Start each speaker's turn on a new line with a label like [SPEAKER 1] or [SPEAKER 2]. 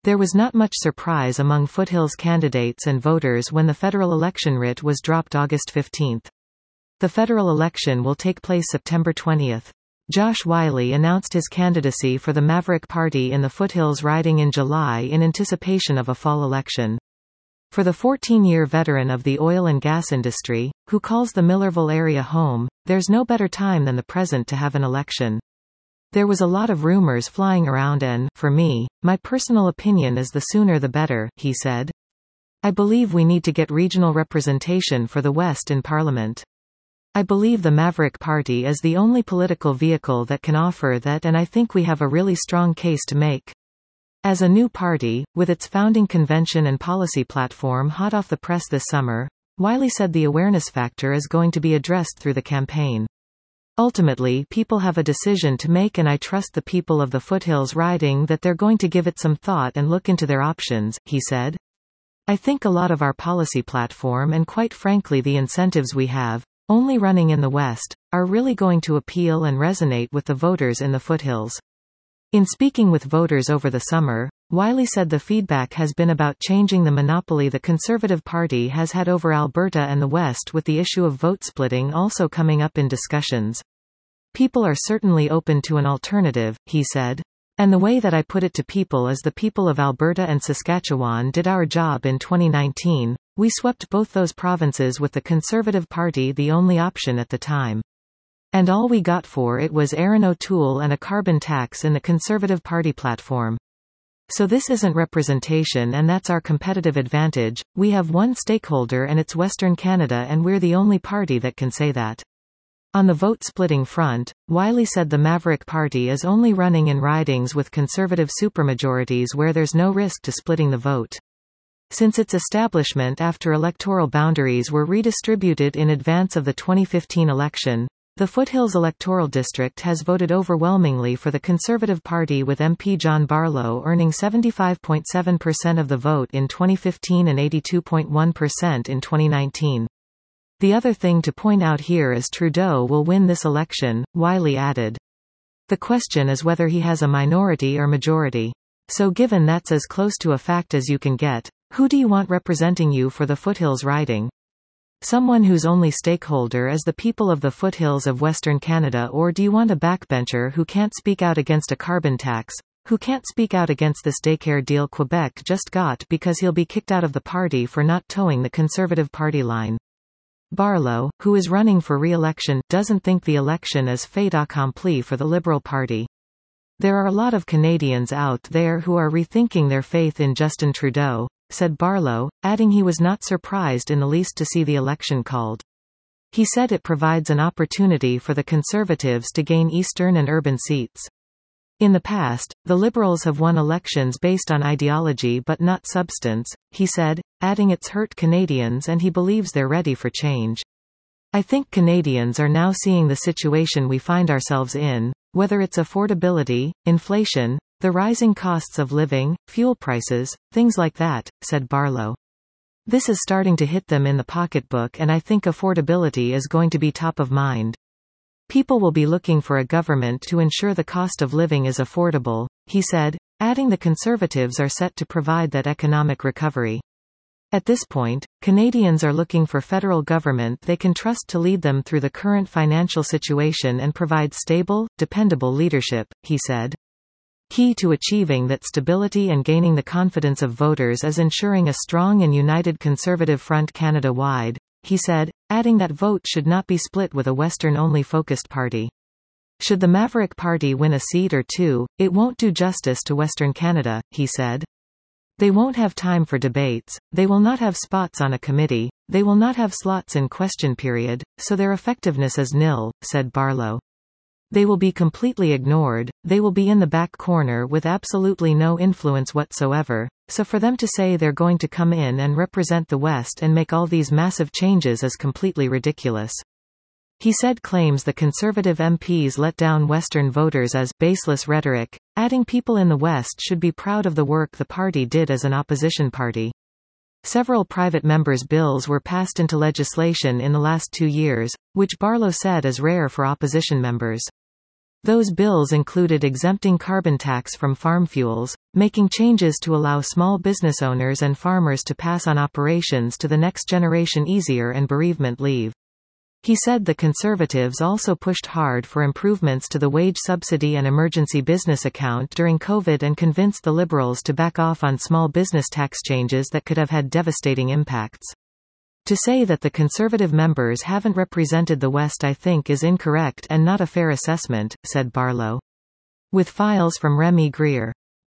[SPEAKER 1] There was not much surprise among Foothills candidates and voters when the federal election writ was dropped August 15. The federal election will take place September 20. Josh Wiley announced his candidacy for the Maverick Party in the Foothills riding in July in anticipation of a fall election. For the 14-year veteran of the oil and gas industry, who calls the Millerville area home, there's no better time than the present to have an election. There was a lot of rumors flying around and, for me, my personal opinion is the sooner the better, he said. I believe we need to get regional representation for the West in Parliament. I believe the Maverick Party is the only political vehicle that can offer that, and I think we have a really strong case to make. As a new party, with its founding convention and policy platform hot off the press this summer, Wiley said the awareness factor is going to be addressed through the campaign. Ultimately, people have a decision to make, and I trust the people of the Foothills riding that they're going to give it some thought and look into their options, he said. I think a lot of our policy platform and quite frankly the incentives we have, only running in the West, are really going to appeal and resonate with the voters in the Foothills. In speaking with voters over the summer, Wiley said the feedback has been about changing the monopoly the Conservative Party has had over Alberta and the West, with the issue of vote splitting also coming up in discussions. People are certainly open to an alternative, he said. And the way that I put it to people is the people of Alberta and Saskatchewan did our job in 2019. We swept both those provinces with the Conservative Party the only option at the time. And all we got for it was Erin O'Toole and a carbon tax in the Conservative Party platform. So this isn't representation, and that's our competitive advantage. We have one stakeholder and it's Western Canada, and we're the only party that can say that. On the vote-splitting front, Wiley said the Maverick Party is only running in ridings with Conservative supermajorities where there's no risk to splitting the vote. Since its establishment after electoral boundaries were redistributed in advance of the 2015 election, the Foothills electoral district has voted overwhelmingly for the Conservative Party, with MP John Barlow earning 75.7% of the vote in 2015 and 82.1% in 2019. The other thing to point out here is Trudeau will win this election, Wiley added. The question is whether he has a minority or majority. So given that's as close to a fact as you can get, who do you want representing you for the Foothills riding? Someone whose only stakeholder is the people of the Foothills of Western Canada, or do you want a backbencher who can't speak out against a carbon tax, who can't speak out against this daycare deal Quebec just got because he'll be kicked out of the party for not towing the Conservative Party line? Barlow, who is running for re-election, doesn't think the election is fait accompli for the Liberal Party. There are a lot of Canadians out there who are rethinking their faith in Justin Trudeau, said Barlow, adding he was not surprised in the least to see the election called. He said it provides an opportunity for the Conservatives to gain eastern and urban seats. In the past, the Liberals have won elections based on ideology but not substance, he said, adding it's hurt Canadians and he believes they're ready for change. I think Canadians are now seeing the situation we find ourselves in, whether it's affordability, inflation, the rising costs of living, fuel prices, things like that, said Barlow. This is starting to hit them in the pocketbook, and I think affordability is going to be top of mind. People will be looking for a government to ensure the cost of living is affordable, he said, adding the Conservatives are set to provide that economic recovery. At this point, Canadians are looking for federal government they can trust to lead them through the current financial situation and provide stable, dependable leadership, he said. Key to achieving that stability and gaining the confidence of voters is ensuring a strong and united Conservative front Canada-wide, he said, adding that vote should not be split with a Western-only focused party. Should the Maverick Party win a seat or two, it won't do justice to Western Canada, he said. They won't have time for debates, they will not have spots on a committee, they will not have slots in question period, so their effectiveness is nil, said Barlow. They will be completely ignored, they will be in the back corner with absolutely no influence whatsoever, so for them to say they're going to come in and represent the West and make all these massive changes is completely ridiculous. He said claims the Conservative MPs let down Western voters as baseless rhetoric, adding people in the West should be proud of the work the party did as an opposition party. Several private members' bills were passed into legislation in the last 2 years, which Barlow said is rare for opposition members. Those bills included exempting carbon tax from farm fuels, making changes to allow small business owners and farmers to pass on operations to the next generation easier, and bereavement leave. He said the Conservatives also pushed hard for improvements to the wage subsidy and emergency business account during COVID and convinced the Liberals to back off on small business tax changes that could have had devastating impacts. To say that the Conservative members haven't represented the West, I think, is incorrect and not a fair assessment, said Barlow. With files from Remy Greer.